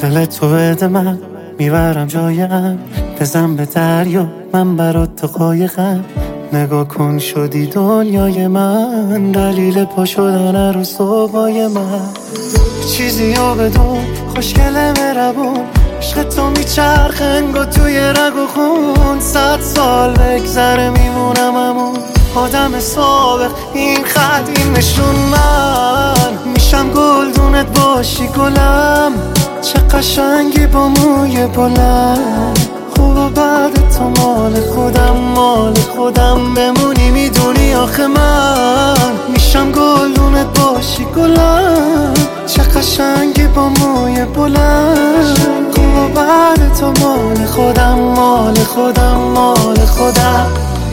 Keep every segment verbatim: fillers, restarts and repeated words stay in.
دل تو بده من میبرم جایم، بزن به دریا من برات تو قایقم. نگاه کن شدی دنیای من، دلیل پا شدن رو صبحای من. چیزی رو بدون خوشگل مربون، عشق تو میچرخه انگار توی رگ و خون. صد سال بگذره میمونم همون آدم سابق، این خط این نشون من میشم گلدونت باشی گلم. چه قشنگی با موی بلند، خوب و بعد تو مال خودم مال خودم بمونی. میدونی آخه من میشم گلدونت باشی گلم. چه قشنگی با موی بلند، خوب و بعد تو مال خودم مال خودم مال خودم.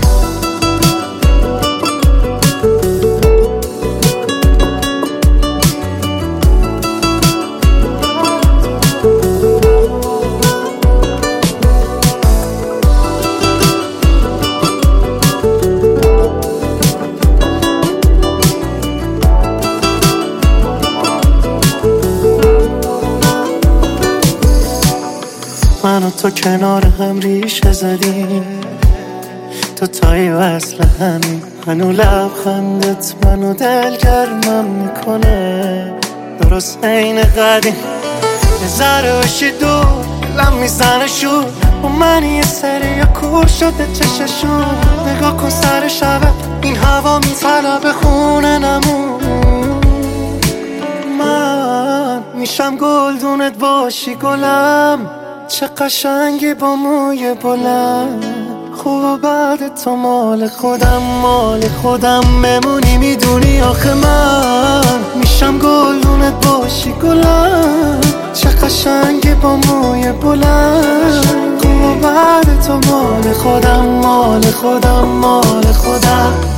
من و تو کنار هم ریشه زدیم، تو تایی وصل همین. منو لبخندت منو دلگرمم میکنه، درست عین قدیم. یه ذره باشی دور دلم میزنه شور، و من یه سری یا کور شده چششون. نگاه کن سر شبه این هوا میطلبه خونه نمون. من میشم گلدونت باشی گلم. چه قشنگی با موی بلند، خوب و بعد تو مال خودم مال خودم بمونی. میدونی آخه من میشم گلدونت باشی گلم. چه قشنگی با موی بلند، خوب و بعد تو مال خودم مال خودم مال خودم.